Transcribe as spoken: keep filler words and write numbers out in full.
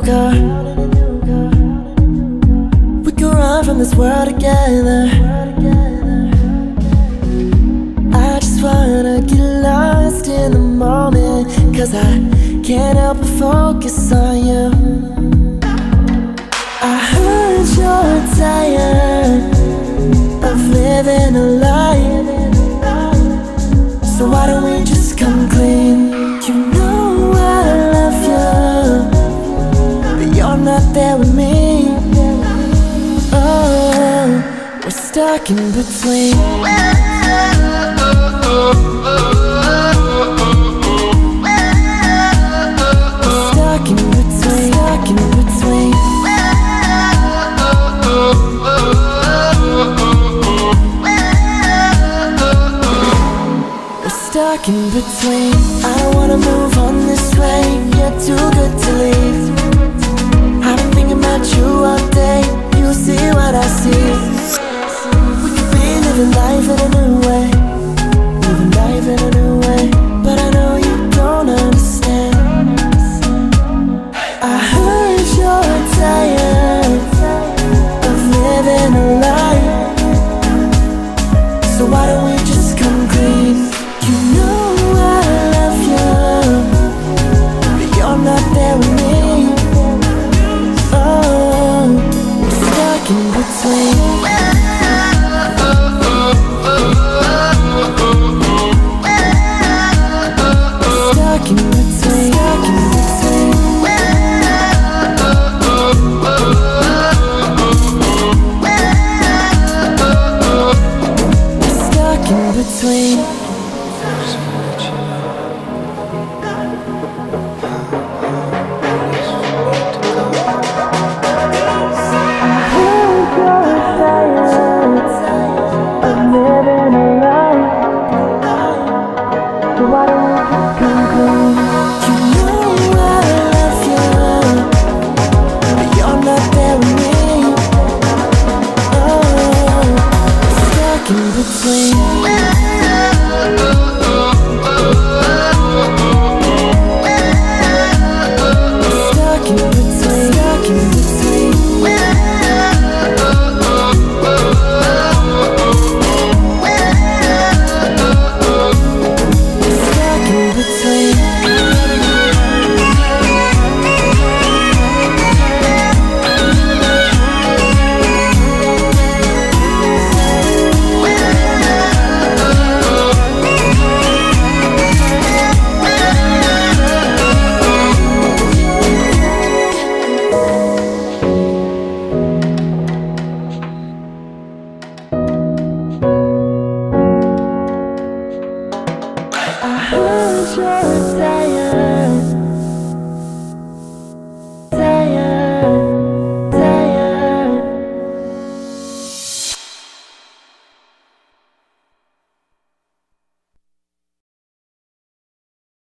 car. We can run from this world together. I just wanna get lost in the moment, 'cause I can't help but focus on you. I heard you're tired of living a lie, so why don't we just come clean? You know I love you, but you're not there with me. Oh, we're stuck in between. Stuck in between, stuck in between. We're stuck in between. I don't wanna move